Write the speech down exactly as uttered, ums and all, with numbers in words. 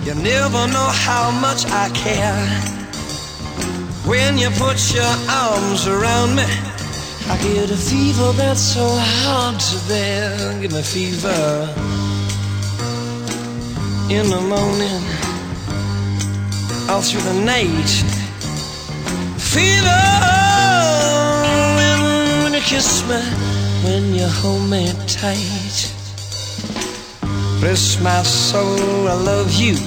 You never know how much I care. When you put your arms around me, I get a fever that's so hard to bear. Give me fever in the morning, all through the night. Fever when, when you kiss me, when you hold me tight. Bless my soul, I love you.